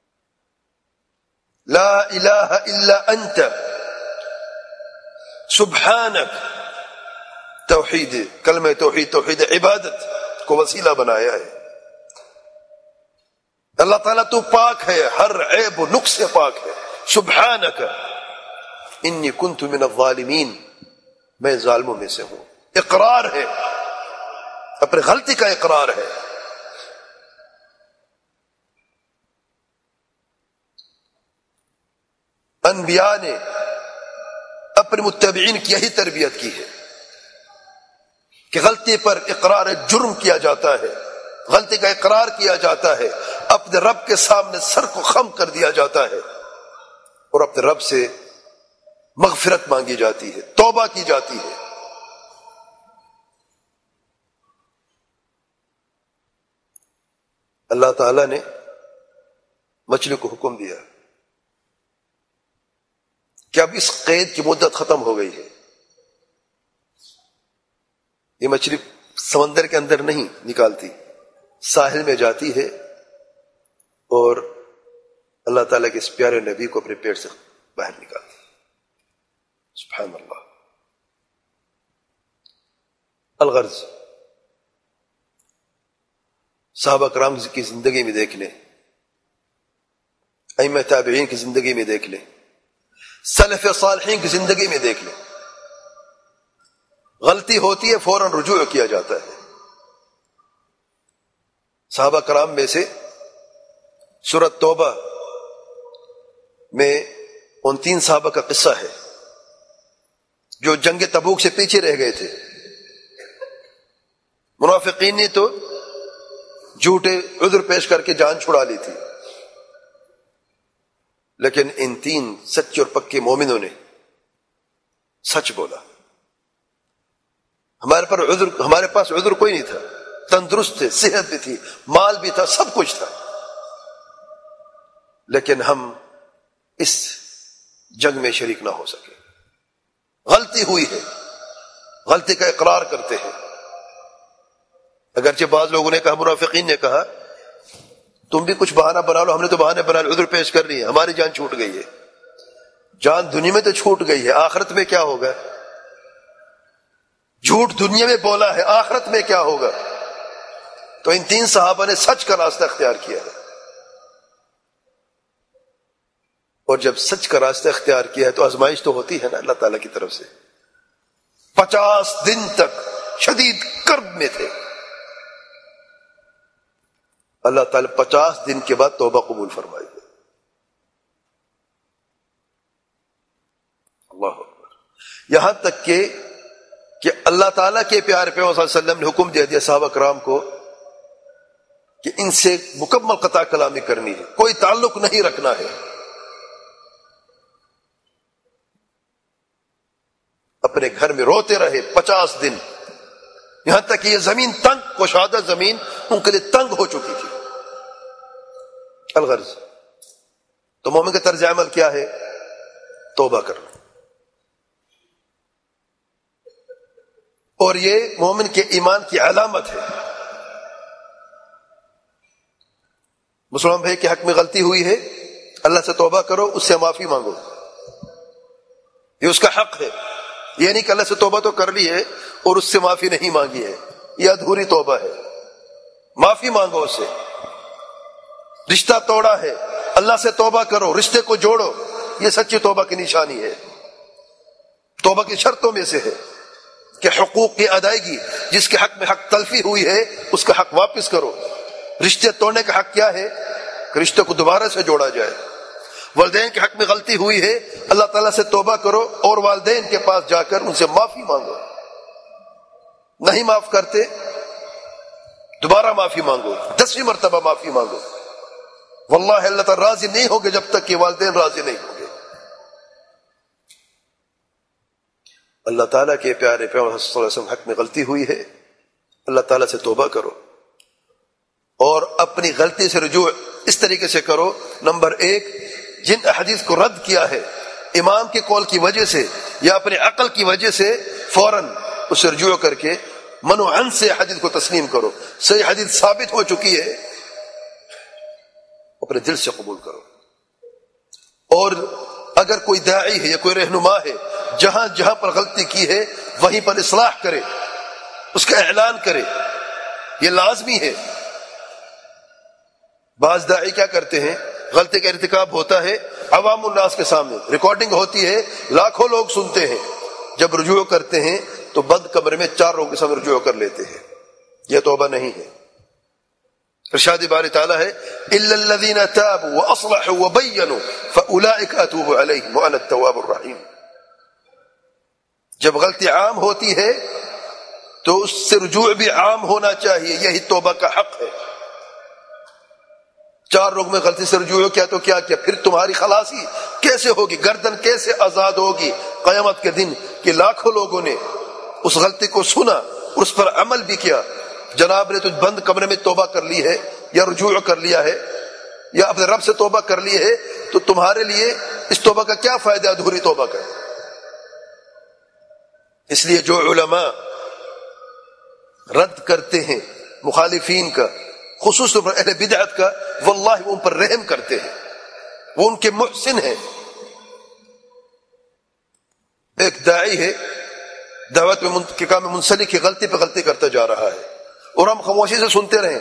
لا الہ الا انت سبحانک، توحید، کلمہ توحید، توحید عبادت کو وسیلہ بنایا ہے۔ اللہ تعالیٰ تو پاک ہے، ہر عیب و نقص سے پاک ہے۔ سبحانک انی کنت من الظالمین، میں ظالموں میں سے ہوں۔ اقرار ہے، اپنے غلطی کا اقرار ہے۔ انبیاء نے اپنے متبعین کی یہی تربیت کی ہے کہ غلطی پر اقرار جرم کیا جاتا ہے، غلطی کا اقرار کیا جاتا ہے، اپنے رب کے سامنے سر کو خم کر دیا جاتا ہے، اور اپنے رب سے مغفرت مانگی جاتی ہے، توبہ کی جاتی ہے۔ اللہ تعالیٰ نے مچھلی کو حکم دیا کہ اب اس قید کی مدت ختم ہو گئی ہے، یہ مچھلی سمندر کے اندر نہیں نکالتی، ساحل میں جاتی ہے اور اللہ تعالیٰ کے اس پیارے نبی کو اپنے پیٹ سے باہر نکالتی ہے، سبحان اللہ۔ الغرض صحابہ کرام کی زندگی میں دیکھ لیں، ائمہ تابعین کی زندگی میں دیکھ لیں، سلف صالحین کی زندگی میں دیکھ لیں، غلطی ہوتی ہے فوراً رجوع کیا جاتا ہے۔ صحابہ کرام میں سے سورۃ توبہ میں ان تین صحابہ کا قصہ ہے جو جنگ تبوک سے پیچھے رہ گئے تھے۔ منافقین نے تو جھوٹے عذر پیش کر کے جان چھڑا لی تھی، لیکن ان تین سچے اور پکے مومنوں نے سچ بولا۔ ہمارے پر عذر ہمارے پاس عذر کوئی نہیں تھا، تندرست تھے، صحت بھی تھی، مال بھی تھا، سب کچھ تھا، لیکن ہم اس جنگ میں شریک نہ ہو سکے۔ غلطی ہوئی ہے، غلطی کا اقرار کرتے ہیں۔ اگرچہ بعض لوگوں نے کہا، منافقین نے کہا، تم بھی کچھ بہانہ بنا لو، ہم نے تو بہانے بنا لو، عذر پیش کر رہی ہے، ہماری جان چھوٹ گئی ہے۔ جان دنیا میں تو چھوٹ گئی ہے، آخرت میں کیا ہوگا؟ جھوٹ دنیا میں بولا ہے، آخرت میں کیا ہوگا؟ تو ان تین صحابہ نے سچ کا راستہ اختیار کیا ہے، اور جب سچ کا راستہ اختیار کیا ہے تو آزمائش تو ہوتی ہے نا اللہ تعالیٰ کی طرف سے۔ پچاس دن تک شدید کرب میں تھے، اللہ تعالیٰ پچاس دن کے بعد توبہ قبول فرمائی۔ اللہ اکبر۔ یہاں تک کہ کہ اللہ تعالیٰ کے پیارے پیغمبر صلی اللہ علیہ وسلم نے حکم دے دیا صحابہ کرام کو کہ ان سے مکمل قطع کلامی کرنی ہے، کوئی تعلق نہیں رکھنا ہے۔ اپنے گھر میں روتے رہے پچاس دن، یہاں تک کہ یہ زمین تنگ، کشادہ زمین ان کے لیے تنگ ہو چکی تھی۔ الغرض تو مومن کا طرز عمل کیا ہے؟ توبہ کرنا، اور یہ مومن کے ایمان کی علامت ہے مسلمان بھائی کے حق میں غلطی ہوئی ہے، اللہ سے توبہ کرو، اس سے معافی مانگو، یہ اس کا حق ہے۔ یہ نہیں کہ اللہ سے توبہ تو کر لی ہے اور اس سے معافی نہیں مانگی ہے، یہ ادھوری توبہ ہے۔ معافی مانگو اس سے۔ رشتہ توڑا ہے، اللہ سے توبہ کرو، رشتے کو جوڑو، یہ سچی توبہ کی نشانی ہے۔ توبہ کی شرطوں میں سے ہے کہ حقوق کی ادائیگی، جس کے حق میں حق تلفی ہوئی ہے اس کا حق واپس کرو۔ رشتے توڑنے کا حق کیا ہے؟ کہ رشتے کو دوبارہ سے جوڑا جائے۔ والدین کے حق میں غلطی ہوئی ہے، اللہ تعالیٰ سے توبہ کرو اور والدین کے پاس جا کر ان سے معافی مانگو۔ نہیں معاف کرتے دوبارہ معافی مانگو، دسویں مرتبہ معافی مانگو۔ واللہ اللہ تعالیٰ راضی نہیں ہوگے جب تک کہ والدین راضی نہیں ہوں گے۔ اللہ تعالیٰ کے پیارے پیغمبر صلی اللہ علیہ وسلم حق میں غلطی ہوئی ہے، اللہ تعالیٰ سے توبہ کرو اور اپنی غلطی سے رجوع اس طریقے سے کرو۔ نمبر ایک، جن احادیث کو رد کیا ہے امام کے قول کی وجہ سے یا اپنے عقل کی وجہ سے، فوراً اس سے رجوع کر کے من و عن سے حدیث کو تسلیم کرو۔ صحیح حدیث ثابت ہو چکی ہے، اپنے دل سے قبول کرو۔ اور اگر کوئی داعی ہے یا کوئی رہنما ہے، جہاں جہاں پر غلطی کی ہے وہیں پر اصلاح کرے، اس کا اعلان کرے، یہ لازمی ہے۔ بعض داعی کیا کرتے ہیں، غلطی کا ارتکاب ہوتا ہے عوام الناس کے سامنے، ریکارڈنگ ہوتی ہے، لاکھوں لوگ سنتے ہیں، جب رجوع کرتے ہیں تو بند کمرے میں چار لوگوں کے سامنے رجوع کر لیتے ہیں۔ یہ توبہ نہیں ہے۔ ارشاد باری تعالیٰ ہے الا الذين تابوا واصلحوا وبينوا فاولئك اتوب عليهم وانا التواب الرحيم۔ جب غلطی عام ہوتی ہے تو اس سے رجوع بھی عام ہونا چاہیے، یہی توبہ کا حق ہے۔ چار لوگ میں غلطی سے رجوع کیا تو کیا کیا، پھر تمہاری خلاصی کیسے ہوگی، گردن کیسے آزاد ہوگی قیامت کے دن کہ لاکھوں لوگوں نے اس غلطی کو سنا اور اس پر عمل بھی کیا۔ جناب نے تو بند کمرے میں توبہ کر لی ہے یا رجوع کر لیا ہے یا اپنے رب سے توبہ کر لی ہے، تو تمہارے لیے اس توبہ کا کیا فائدہ، ادھوری توبہ کا۔ اس لیے جو علماء رد کرتے ہیں مخالفین کا، خصوصاً اہل بدعت کا، واللہ وہ ان پر رحم کرتے ہیں، وہ ان کے محسن ہیں۔ ایک داعی ہے، دعوت میں کے کام میں منسلک ہے، غلطی پہ غلطی کرتا جا رہا ہے اور ہم خاموشی سے سنتے رہیں۔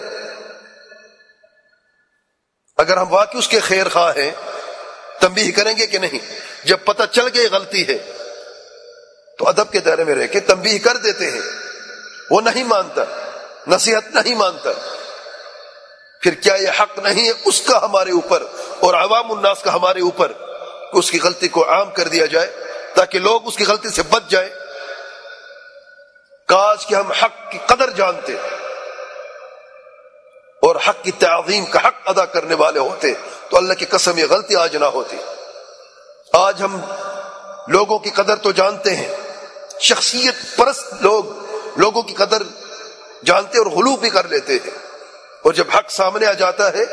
اگر ہم واقعی اس کے خیر خواہ ہیں تنبیہ کریں گے کہ نہیں؟ جب پتہ چل گئی غلطی ہے تو ادب کے دائرے میں رہ کے تنبیہ کر دیتے ہیں۔ وہ نہیں مانتا، نصیحت نہیں مانتا، پھر کیا یہ حق نہیں ہے اس کا ہمارے اوپر اور عوام الناس کا ہمارے اوپر کہ اس کی غلطی کو عام کر دیا جائے تاکہ لوگ اس کی غلطی سے بچ جائیں؟ کاش کہ ہم حق کی قدر جانتے اور حق کی تعظیم کا حق ادا کرنے والے ہوتے تو اللہ کی قسم یہ غلطی آج نہ ہوتی۔ آج ہم لوگوں کی قدر تو جانتے ہیں، شخصیت پرست لوگ لوگوں کی قدر جانتے اور غلو بھی کر لیتے ہیں، اور جب حق سامنے آ جاتا ہے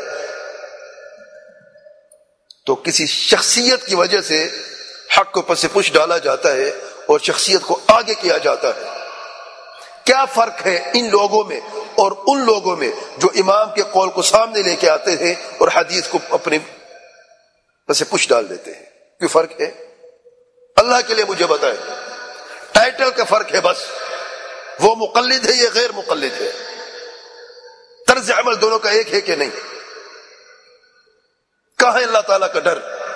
تو کسی شخصیت کی وجہ سے حق کو پس پش ڈالا جاتا ہے اور شخصیت کو آگے کیا جاتا ہے۔ کیا فرق ہے ان لوگوں میں اور ان لوگوں میں جو امام کے قول کو سامنے لے کے آتے ہیں اور حدیث کو اپنے پس پش ڈال دیتے ہیں؟ کوئی فرق ہے؟ اللہ کے لیے مجھے بتائیں، ٹائٹل کا فرق ہے بس، وہ مقلد ہے یہ غیر مقلد ہے، طرز عمل دونوں کا ایک ہے کہ نہیں؟ کہاں ہے اللہ تعالیٰ کا ڈر؟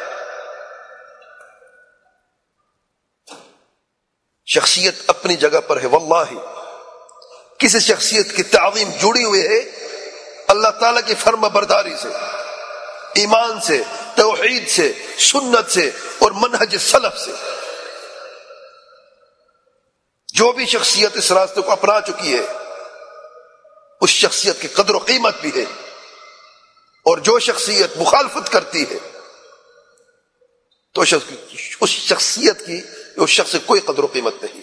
شخصیت اپنی جگہ پر ہے، واللہ کسی شخصیت کی تعظیم جڑی ہوئی ہے اللہ تعالیٰ کی فرما برداری سے، ایمان سے، توحید سے، سنت سے اور منہج سلف سے۔ جو بھی شخصیت اس راستے کو اپنا چکی ہے اس شخصیت کی قدر و قیمت بھی ہے، اور جو شخصیت مخالفت کرتی ہے تو اس شخصیت کی اس شخص سے کوئی قدر و قیمت نہیں،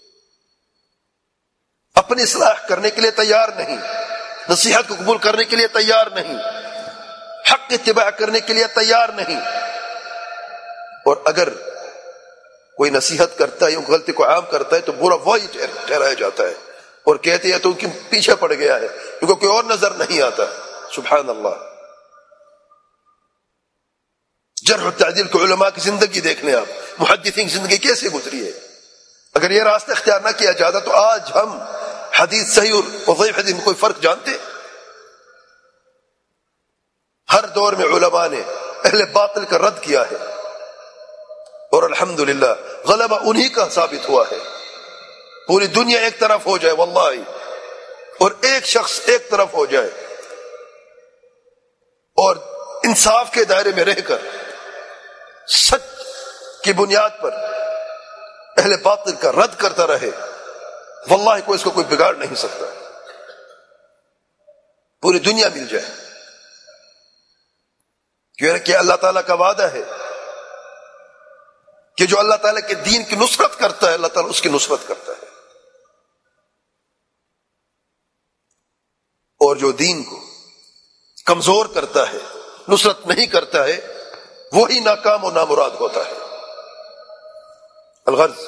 اپنی اصلاح کرنے کے لیے تیار نہیں، نصیحت کو قبول کرنے کے لیے تیار نہیں، حق اتباع کرنے کے لیے تیار نہیں۔ اور اگر کوئی نصیحت کرتا ہے یا غلطی کو عام کرتا ہے تو برا وہی ٹھہرایا جاتا ہے اور کہتے ہیں تو ان کے پیچھے پڑ گیا ہے کیونکہ کوئی اور نظر نہیں آتا۔ سبحان اللہ، جرح و تعدیل کے علماء کی زندگی دیکھ لیں آپ, محدثین کی زندگی کیسے گزری ہے. اگر یہ راستہ اختیار نہ کیا جاتا تو آج ہم حدیث صحیح اور ضعیف حدیث میں کوئی فرق جانتے؟ ہر دور میں علماء نے اہل باطل کا رد کیا ہے اور الحمدللہ غلبہ انہی کا ثابت ہوا ہے. پوری دنیا ایک طرف ہو جائے واللہ, اور ایک شخص ایک طرف ہو جائے اور انصاف کے دائرے میں رہ کر سچ کی بنیاد پر اہل باطل کا رد کرتا رہے, واللہ کوئی اس کو کوئی بگاڑ نہیں سکتا. پوری دنیا مل جائے, کیونکہ اللہ تعالیٰ کا وعدہ ہے کہ جو اللہ تعالیٰ کے دین کی نصرت کرتا ہے اللہ تعالیٰ اس کی نصرت کرتا ہے, اور جو دین کو کمزور کرتا ہے, نصرت نہیں کرتا ہے, وہی ناکام و نامراد ہوتا ہے. الغرض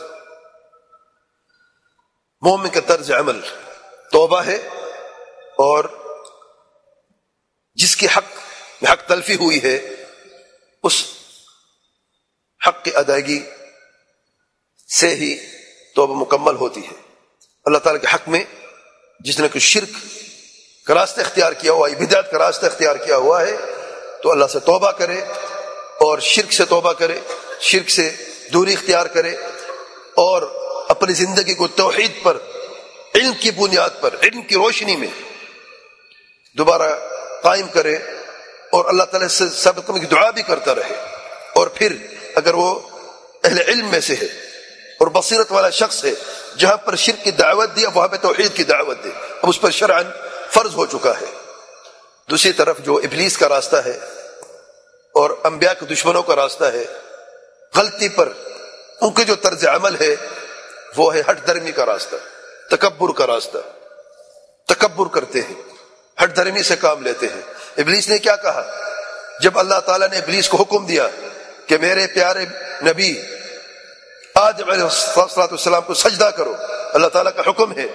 مومن کا طرز عمل توبہ ہے, اور جس کے حق میں حق تلفی ہوئی ہے اس حق کی ادائیگی سے ہی توبہ مکمل ہوتی ہے. اللہ تعالیٰ کے حق میں جس نے کوئی شرک کا راستہ اختیار کیا ہوا ہے, بدعت کا راستہ اختیار کیا ہوا ہے, تو اللہ سے توبہ کرے اور شرک سے توبہ کرے, شرک سے دوری اختیار کرے اور اپنی زندگی کو توحید پر, علم کی بنیاد پر, علم کی روشنی میں دوبارہ قائم کرے, اور اللہ تعالیٰ سے ثابت کرنے کی دعا بھی کرتا رہے. اور پھر اگر وہ اہل علم میں سے ہے اور بصیرت والا شخص ہے, جہاں پر شرک کی دعوت دی اب وہاں پہ توحید کی دعوت دے, اب اس پر شرعاً فرض ہو چکا ہے. دوسری طرف جو ابلیس کا راستہ ہے اور انبیاء کے دشمنوں کا راستہ ہے, غلطی پر ان کے جو طرز عمل ہے وہ ہے ہٹ درمی کا راستہ, تکبر کا راستہ. تکبر کرتے ہیں, ہٹ درمی سے کام لیتے ہیں. ابلیس نے کیا کہا جب اللہ تعالیٰ نے ابلیس کو حکم دیا کہ میرے پیارے نبی آدم علیہ السلام کو سجدہ کرو, اللہ تعالیٰ کا حکم ہے.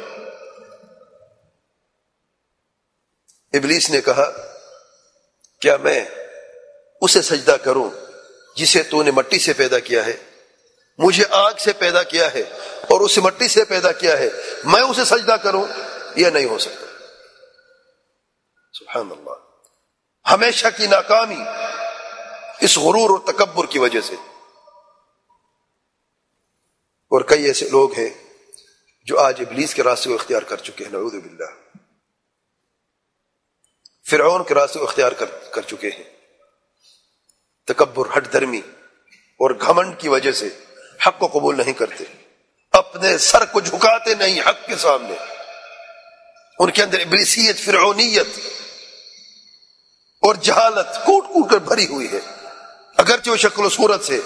ابلیس نے کہا کیا میں اسے سجدہ کروں جسے تو نے مٹی سے پیدا کیا ہے, مجھے آگ سے پیدا کیا ہے اور اسے مٹی سے پیدا کیا ہے, میں اسے سجدہ کروں؟ یہ نہیں ہو سکتا. سبحان اللہ. ہمیشہ کی ناکامی اس غرور اور تکبر کی وجہ سے. اور کئی ایسے لوگ ہیں جو آج ابلیس کے راستے کو اختیار کر چکے ہیں, نعوذ باللہ. فرعون کے راستے کو اختیار کر, کر چکے ہیں. تکبر, ہٹ دھرمی اور گھمنڈ کی وجہ سے حق کو قبول نہیں کرتے, اپنے سر کو جھکاتے نہیں حق کے سامنے. ان کے اندر ابلیسیت, فرعونیت اور جہالت کوٹ کوٹ کر بھری ہوئی ہے. اگرچہ وہ شکل و صورت سے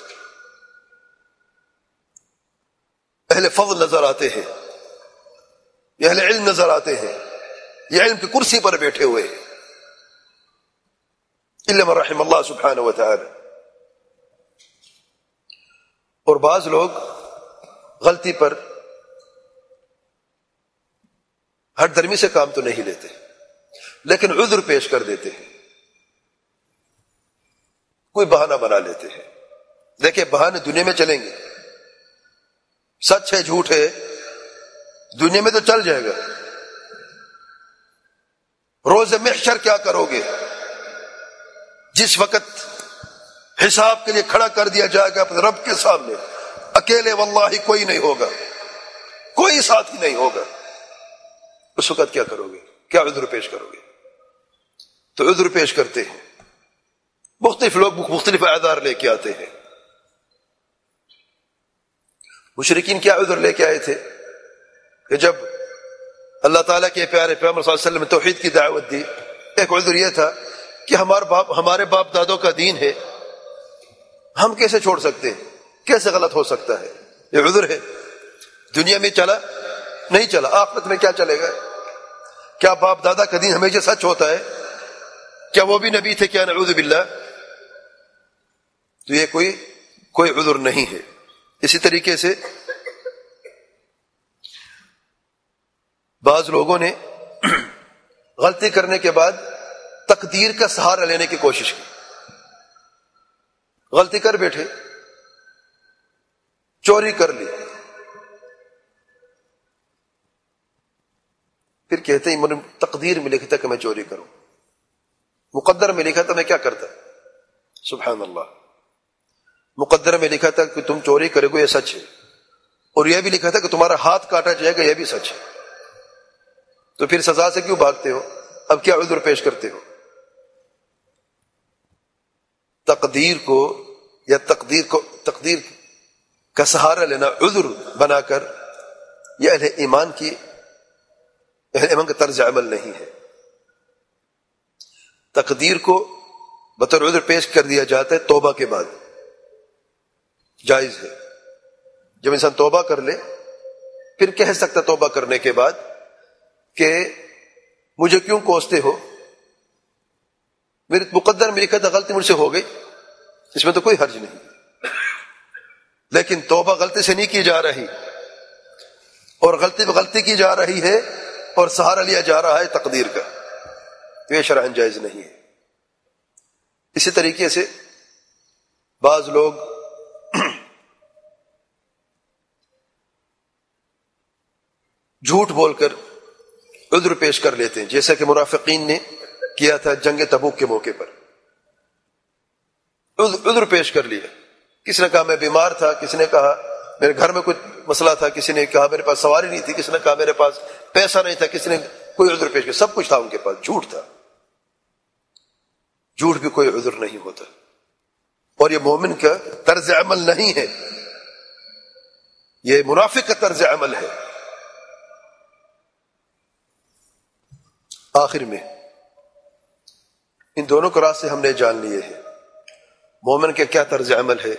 اہل فضل نظر آتے ہیں, یہ اہل علم نظر آتے ہیں, یہ علم کی کرسی پر بیٹھے ہوئے ہیں, الا من رحم اللہ سبحانہ و تعالی. اور بعض لوگ غلطی پر ہر درمی سے کام تو نہیں لیتے لیکن عذر پیش کر دیتے ہیں, کوئی بہانہ بنا لیتے ہیں. دیکھیں بہانے دنیا میں چلیں گے, سچ ہے جھوٹ ہے دنیا میں تو چل جائے گا. روز محشر کیا کرو گے جس وقت حساب کے لیے کھڑا کر دیا جائے گا اپنے رب کے سامنے؟ اکیلے واللہ کوئی نہیں ہوگا, کوئی ساتھی نہیں ہوگا. اس وقت کیا کرو گے, کیا عذر پیش کرو گے؟ تو عذر پیش کرتے ہیں. مختلف لوگ مختلف اعذار لے کے آتے ہیں. مشرکین کیا عذر لے کے آئے تھے کہ جب اللہ تعالیٰ کے پیارے پیغمبر صلی اللہ علیہ وسلم نے توحید کی دعوت دی, ایک عذر یہ تھا کہ ہمارے باپ ہمارے باپ دادوں کا دین ہے, ہم کیسے چھوڑ سکتے ہیں, کیسے غلط ہو سکتا ہے؟ یہ عذر ہے. دنیا میں چلا نہیں چلا, آخرت میں کیا چلے گا؟ کیا باپ دادا کا دین ہمیشہ سچ ہوتا ہے؟ کیا وہ بھی نبی تھے کیا؟ نعوذ باللہ. تو یہ کوئی کوئی عذر نہیں ہے. اسی طریقے سے بعض لوگوں نے غلطی کرنے کے بعد تقدیر کا سہارا لینے کی کوشش کی. غلطی کر بیٹھے، چوری کر لی، پھر کہتے ہیں تقدیر میں لکھا تھا کہ میں چوری کروں، مقدر میں لکھا تھا میں کیا کرتا؟ سبحان اللہ، مقدر میں لکھا تھا کہ تم چوری کرے گو، یہ سچ ہے، اور یہ بھی لکھا تھا کہ تمہارا ہاتھ کاٹا جائے گا، یہ بھی سچ ہے، تو پھر سزا سے کیوں بھاگتے ہو؟ اب کیا عذر پیش کرتے ہو؟ تقدیر کو یا تقدیر کو تقدیر کا سہارا لینا عذر بنا کر، یہ اہل ایمان کی اہل ایمان کا طرز عمل نہیں ہے۔ تقدیر کو بطور عذر پیش کر دیا جاتا ہے توبہ کے بعد، جائز ہے۔ جب انسان توبہ کر لے پھر کہہ سکتا توبہ کرنے کے بعد کہ مجھے کیوں کوستے ہو، میرے مقدر میں لکھا تھا غلطی مجھ سے ہو گئی، اس میں تو کوئی حرج نہیں، لیکن توبہ غلطی سے نہیں کی جا رہی، اور غلطی پہ غلطی کی جا رہی ہے اور سہارا لیا جا رہا ہے تقدیر کا، تو یہ شرعاً جائز نہیں ہے۔ اسی طریقے سے بعض لوگ جھوٹ بول کر عذر پیش کر لیتے ہیں، جیسا کہ منافقین نے کیا تھا جنگ تبوک کے موقع پر، عذر پیش کر لیا، کسی نے کہا میں بیمار تھا، کسی نے کہا میرے گھر میں کوئی مسئلہ تھا، کسی نے کہا میرے پاس سواری نہیں تھی، کسی نے کہا میرے پاس پیسہ نہیں تھا، کسی نے کوئی عذر پیش کیا، سب کچھ تھا ان کے پاس، جھوٹ تھا۔ جھوٹ بھی کوئی عذر نہیں ہوتا، اور یہ مومن کا طرز عمل نہیں ہے، یہ منافق کا طرز عمل ہے۔ آخر میں ان دونوں کو راستے ہم نے جان لیے ہیں، مومن کے کیا طرز عمل ہے،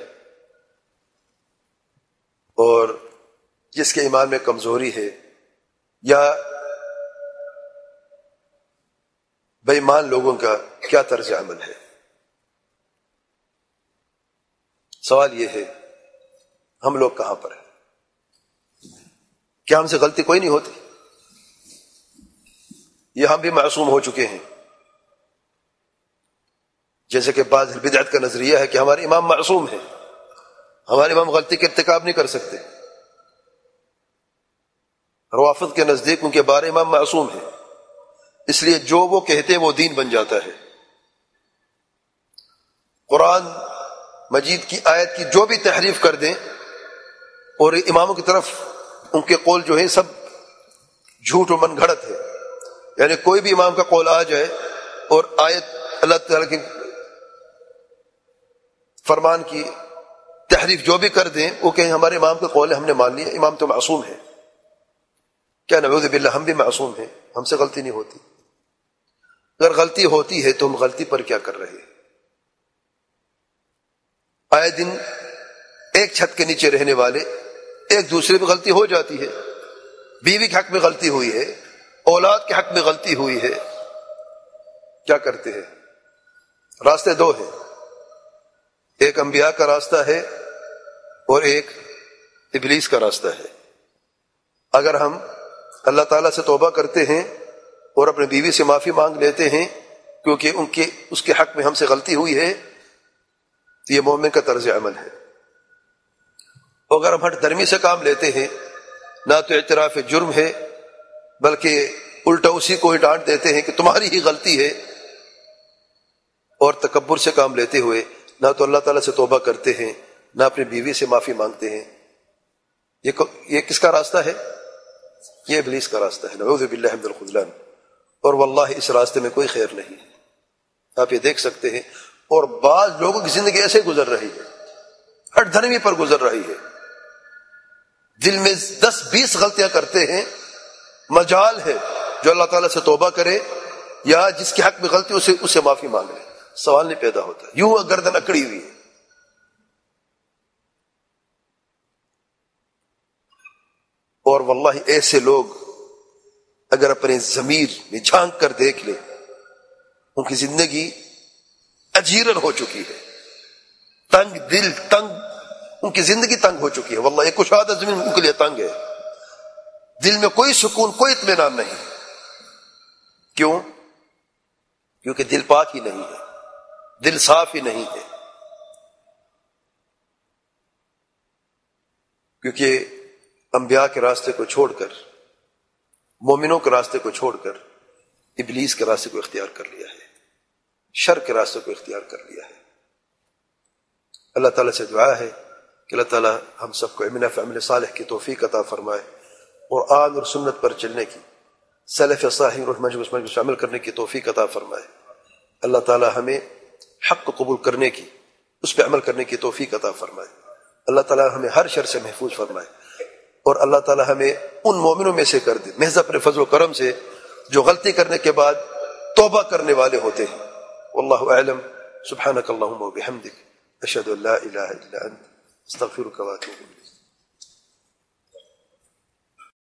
اور جس کے ایمان میں کمزوری ہے یا بے ایمان لوگوں کا کیا طرز عمل ہے۔ سوال یہ ہے ہم لوگ کہاں پر ہیں؟ کیا ہم سے غلطی کوئی نہیں ہوتی؟ یہ ہم بھی معصوم ہو چکے ہیں، جیسے کہ بعض بدعت کا نظریہ ہے کہ ہمارے امام معصوم ہیں، ہمارے امام غلطی کے ارتکاب نہیں کر سکتے۔ روافض کے نزدیک ان کے بارے امام معصوم ہیں، اس لیے جو وہ کہتے وہ دین بن جاتا ہے۔ قرآن مجید کی آیت کی جو بھی تحریف کر دیں، اور اماموں کی طرف ان کے قول جو ہے سب جھوٹ و من گھڑت ہے، یعنی کوئی بھی امام کا قول آ جائے اور آیت اللہ تعالیٰ کی فرمان کی تحریف جو بھی کر دیں، وہ کہیں ہمارے امام کا قول ہے ہم نے مان لیا، امام تو معصوم ہے۔ کیا نعوذ باللہ ہم بھی معصوم ہیں، ہم سے غلطی نہیں ہوتی؟ اگر غلطی ہوتی ہے تو ہم غلطی پر کیا کر رہے ہیں؟ آئے دن ایک چھت کے نیچے رہنے والے ایک دوسرے پہ غلطی ہو جاتی ہے، بیوی کے حق میں غلطی ہوئی ہے، اولاد کے حق میں غلطی ہوئی ہے، کیا کرتے ہیں؟ راستے دو ہیں، ایک انبیاء کا راستہ ہے اور ایک ابلیس کا راستہ ہے۔ اگر ہم اللہ تعالیٰ سے توبہ کرتے ہیں اور اپنے بیوی سے معافی مانگ لیتے ہیں کیونکہ ان کے اس کے حق میں ہم سے غلطی ہوئی ہے، تو یہ مومن کا طرز عمل ہے۔ اگر ہم ہٹ درمی سے کام لیتے ہیں، نہ تو اعتراف جرم ہے بلکہ الٹا اسی کو ہی ڈانٹ دیتے ہیں کہ تمہاری ہی غلطی ہے، اور تکبر سے کام لیتے ہوئے نہ تو اللہ تعالیٰ سے توبہ کرتے ہیں نہ اپنی بیوی سے معافی مانگتے ہیں، یہ یہ کس کا راستہ ہے؟ یہ ابلیس کا راستہ ہے، نعوذ باللہ من الخذلان۔ اور واللہ اس راستے میں کوئی خیر نہیں ہے، آپ یہ دیکھ سکتے ہیں۔ اور بعض لوگوں کی زندگی ایسے گزر رہی ہے، ہٹ دھرمی پر گزر رہی ہے، دل میں دس بیس غلطیاں کرتے ہیں، مجال ہے جو اللہ تعالیٰ سے توبہ کرے یا جس کے حق میں غلطی اسے اسے معافی مانگ لے، سوال نہیں پیدا ہوتا، یوں گردن اکڑی ہوئی ہے۔ اور واللہ ایسے لوگ اگر اپنے ضمیر میں جھانک کر دیکھ لے، ان کی زندگی اجیرن ہو چکی ہے، تنگ دل، تنگ ان کی زندگی تنگ ہو چکی ہے، واللہ ایک کشادہ زمین ان کے لیے تنگ ہے، دل میں کوئی سکون، کوئی اطمینان نہیں۔ کیوں؟ کیونکہ دل پاک ہی نہیں ہے، دل صاف ہی نہیں ہے۔ کیونکہ انبیاء کے راستے کو چھوڑ کر، مومنوں کے راستے کو چھوڑ کر ابلیس کے راستے کو اختیار کر لیا ہے، شر کے راستے کو اختیار کر لیا ہے۔ اللہ تعالیٰ سے دعا ہے کہ اللہ تعالیٰ ہم سب کو علم نافع عمل صالح کی توفیق عطا فرمائے، قرآن اور سنت پر چلنے کی، سلف صالحین اور منہج پر عمل کرنے کی توفیق عطا فرمائے۔ اللہ تعالیٰ ہمیں حق کو قبول کرنے کی، اس پہ عمل کرنے کی توفیق عطا فرمائے۔ اللہ تعالیٰ ہمیں ہر شر سے محفوظ فرمائے، اور اللہ تعالیٰ ہمیں ان مومنوں میں سے کر دے محض اپنے فضل و کرم سے جو غلطی کرنے کے بعد توبہ کرنے والے ہوتے ہیں۔ واللہ اعلم، سبحانک اللہم و بحمدک، اشہد ان لا الہ الا انت، استغفرک و اتوب الیک۔